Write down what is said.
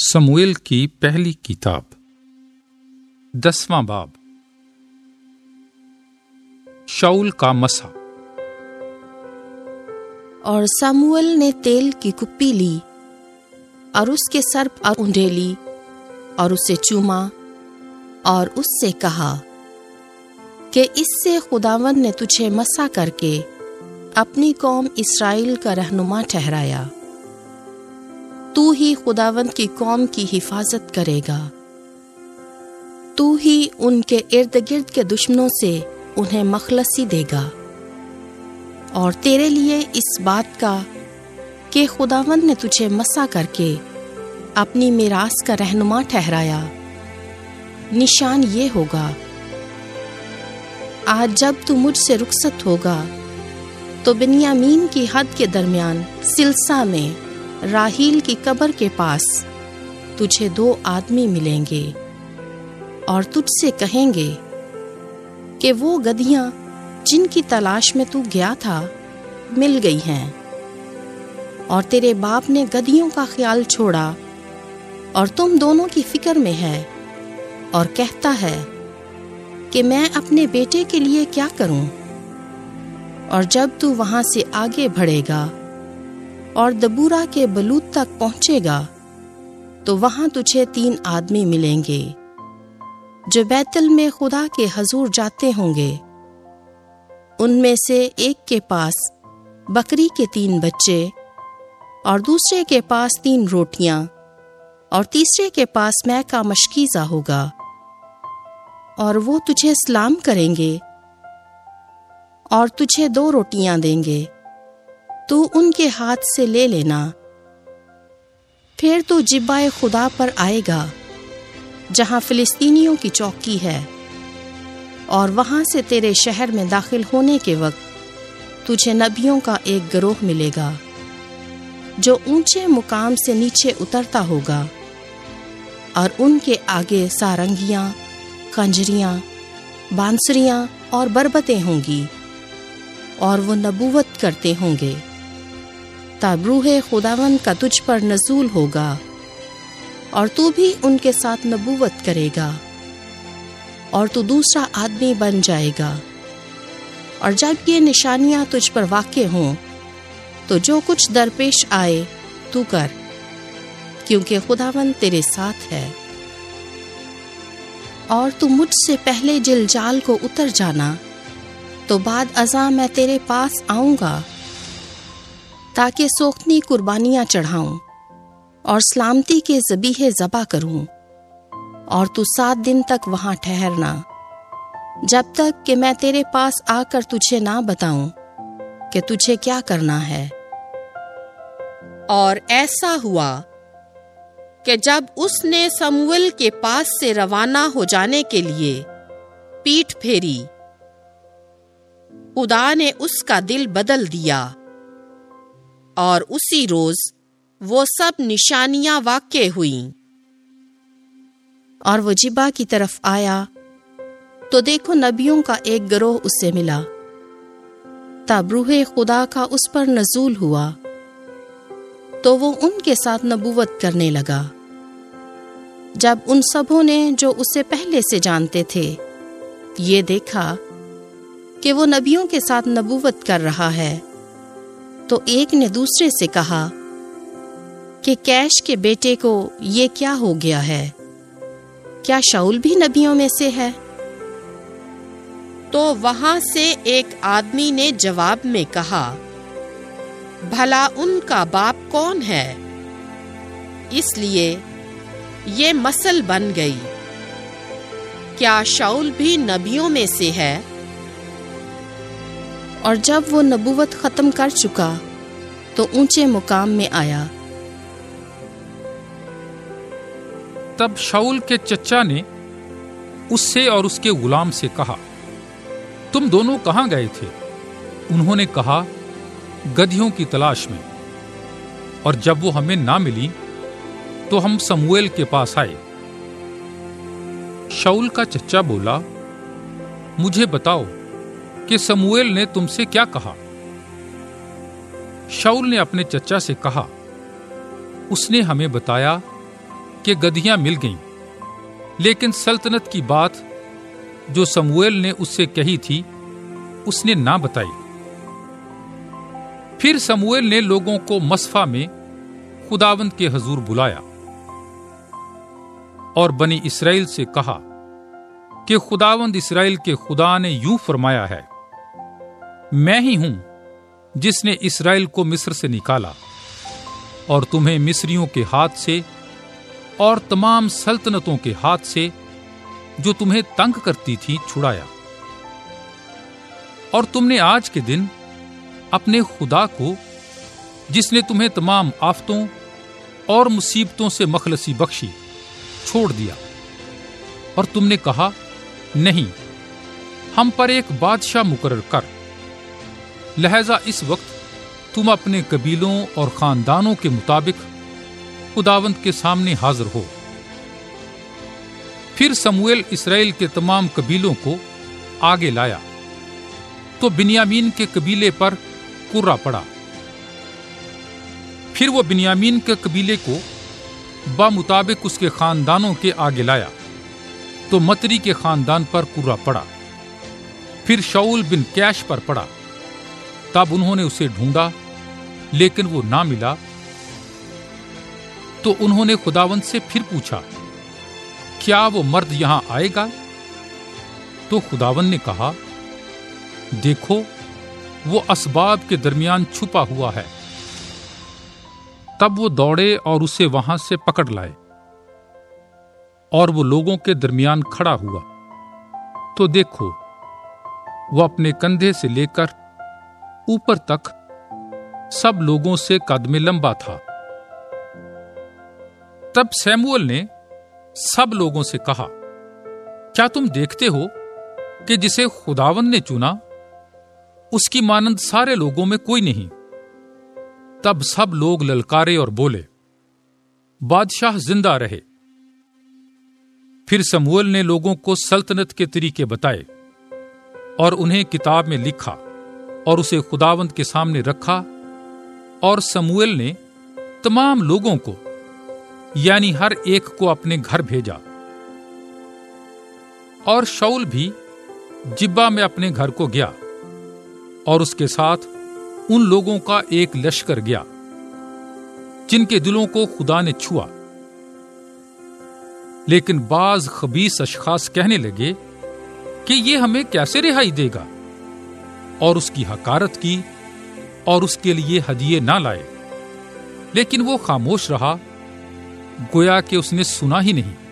سموئیل کی پہلی کتاب 10واں باب۔ شاؤل کا مسح۔ اور سموئیل نے تیل کی کپی لی اور اس کے سر پر انڈیلی اور اسے چوما اور اس سے کہا کہ اس سے خداوند نے تجھے مسح کر کے اپنی قوم اسرائیل کا رہنما ٹھہرایا۔ تو ہی خداوند کی قوم کی حفاظت کرے گا، تو ہی ان کے ارد گرد کے دشمنوں سے انہیں مخلصی دے گا۔ اور تیرے لیے اس بات کا کہ خداوند نے تجھے مسح کر کے اپنی میراث کا رہنما ٹھہرایا نشان یہ ہوگا، آج جب تو مجھ سے رخصت ہوگا تو بنیامین کی حد کے درمیان سلسہ میں راہیل کی قبر کے پاس تجھے 2 آدمی ملیں گے اور تجھ سے کہیں گے کہ وہ گدھیاں جن کی تلاش میں تو گیا تھا مل گئی ہیں، اور تیرے باپ نے گدھیوں کا خیال چھوڑا اور تم دونوں کی فکر میں ہے اور کہتا ہے کہ میں اپنے بیٹے کے لیے کیا کروں۔ اور جب تو وہاں سے آگے بڑھے گا اور دبورا کے بلوت تک پہنچے گا تو وہاں تجھے 3 آدمی ملیں گے جو بیتل میں خدا کے حضور جاتے ہوں گے۔ ان میں سے ایک کے پاس بکری کے 3 بچے اور دوسرے کے پاس 3 روٹیاں اور تیسرے کے پاس مے کا مشکیزہ ہوگا، اور وہ تجھے سلام کریں گے اور تجھے 2 روٹیاں دیں گے، تو ان کے ہاتھ سے لے لینا۔ پھر تو جبہ خدا پر آئے گا جہاں فلسطینیوں کی چوکی ہے، اور وہاں سے تیرے شہر میں داخل ہونے کے وقت تجھے نبیوں کا ایک گروہ ملے گا جو اونچے مقام سے نیچے اترتا ہوگا، اور ان کے آگے سارنگیاں، کنجریاں، بانسریاں اور بربتیں ہوں گی، اور وہ نبوت کرتے ہوں گے۔ تب روح خداوند کا تجھ پر نزول ہوگا اور تو بھی ان کے ساتھ نبوت کرے گا، اور تو دوسرا آدمی بن جائے گا۔ اور جب یہ نشانیاں تجھ پر واقع ہوں تو جو کچھ درپیش آئے تو کر، کیونکہ خداوند تیرے ساتھ ہے۔ اور تو مجھ سے پہلے جلجال کو اتر جانا، تو بعد ازاں میں تیرے پاس آؤں گا تاکہ سوختنی قربانیاں چڑھاؤں اور سلامتی کے ذبیحے ذبح کروں۔ اور تو 7 دن تک وہاں ٹھہرنا، جب تک کہ میں تیرے پاس آ کر تجھے نہ بتاؤں کہ تجھے کیا کرنا ہے۔ اور ایسا ہوا کہ جب اس نے سموئیل کے پاس سے روانہ ہو جانے کے لیے پیٹھ پھیری، خدا نے اس کا دل بدل دیا، اور اسی روز وہ سب نشانیاں واقع ہوئیں۔ اور وہ جبہ کی طرف آیا تو دیکھو نبیوں کا ایک گروہ اس سے ملا۔ تب روح خدا کا اس پر نزول ہوا تو وہ ان کے ساتھ نبوت کرنے لگا۔ جب ان سبوں نے جو اسے پہلے سے جانتے تھے یہ دیکھا کہ وہ نبیوں کے ساتھ نبوت کر رہا ہے، تو ایک نے دوسرے سے کہا کہ کیش کے بیٹے کو یہ کیا ہو گیا ہے؟ کیا شاؤل بھی نبیوں میں سے ہے؟ تو وہاں سے ایک آدمی نے جواب میں کہا، بھلا ان کا باپ کون ہے؟ اس لیے یہ مثل بن گئی، کیا شاؤل بھی نبیوں میں سے ہے؟ اور جب وہ نبوت ختم کر چکا تو اونچے مقام میں آیا۔ تب شاؤل کے چچا نے اس سے اور اس کے غلام سے کہا، تم دونوں کہاں گئے تھے؟ انہوں نے کہا، گدھیوں کی تلاش میں، اور جب وہ ہمیں نہ ملی تو ہم سموئیل کے پاس آئے۔ شاؤل کا چچا بولا، مجھے بتاؤ کہ سموئیل نے تم سے کیا کہا؟ شاؤل نے اپنے چچا سے کہا، اس نے ہمیں بتایا کہ گدھیاں مل گئیں، لیکن سلطنت کی بات جو سموئیل نے اس سے کہی تھی اس نے نہ بتائی۔ پھر سموئیل نے لوگوں کو مصفا میں خداوند کے حضور بلایا اور بنی اسرائیل سے کہا کہ خداوند اسرائیل کے خدا نے یوں فرمایا ہے، میں ہی ہوں جس نے اسرائیل کو مصر سے نکالا اور تمہیں مصریوں کے ہاتھ سے اور تمام سلطنتوں کے ہاتھ سے جو تمہیں تنگ کرتی تھی چھڑایا، اور تم نے آج کے دن اپنے خدا کو جس نے تمہیں تمام آفتوں اور مصیبتوں سے مخلصی بخشی چھوڑ دیا، اور تم نے کہا نہیں، ہم پر ایک بادشاہ مقرر کر۔ لہذا اس وقت تم اپنے قبیلوں اور خاندانوں کے مطابق خداوند کے سامنے حاضر ہو۔ پھر سموئیل اسرائیل کے تمام قبیلوں کو آگے لایا تو بنیامین کے قبیلے پر کرا پڑا۔ پھر وہ بنیامین کے قبیلے کو بمطابق اس کے خاندانوں کے آگے لایا تو متری کے خاندان پر کرا پڑا۔ پھر شاؤل بن کیش پر پڑا۔ تب انہوں نے اسے ڈھونڈا لیکن وہ نہ ملا، تو انہوں نے خداوند سے پھر پوچھا، کیا وہ مرد یہاں آئے گا؟ تو خداوند نے کہا، دیکھو وہ اسباب کے درمیان چھپا ہوا ہے۔ تب وہ دوڑے اور اسے وہاں سے پکڑ لائے، اور وہ لوگوں کے درمیان کھڑا ہوا تو دیکھو وہ اپنے کندھے سے لے کر اوپر تک سب لوگوں سے قد میں لمبا تھا۔ تب سیموئیل نے سب لوگوں سے کہا، کیا تم دیکھتے ہو کہ جسے خداوند نے چنا اس کی مانند سارے لوگوں میں کوئی نہیں؟ تب سب لوگ للکارے اور بولے، بادشاہ زندہ رہے۔ پھر سموئیل نے لوگوں کو سلطنت کے طریقے بتائے اور انہیں کتاب میں لکھا اور اسے خداوند کے سامنے رکھا، اور سموئیل نے تمام لوگوں کو یعنی ہر ایک کو اپنے گھر بھیجا، اور شاؤل بھی جبہ میں اپنے گھر کو گیا، اور اس کے ساتھ ان لوگوں کا ایک لشکر گیا جن کے دلوں کو خدا نے چھوا۔ لیکن بعض خبیث اشخاص کہنے لگے کہ یہ ہمیں کیسے رہائی دے گا، اور اس کی حقارت کی اور اس کے لیے ہدیے نہ لائے، لیکن وہ خاموش رہا گویا کہ اس نے سنا ہی نہیں۔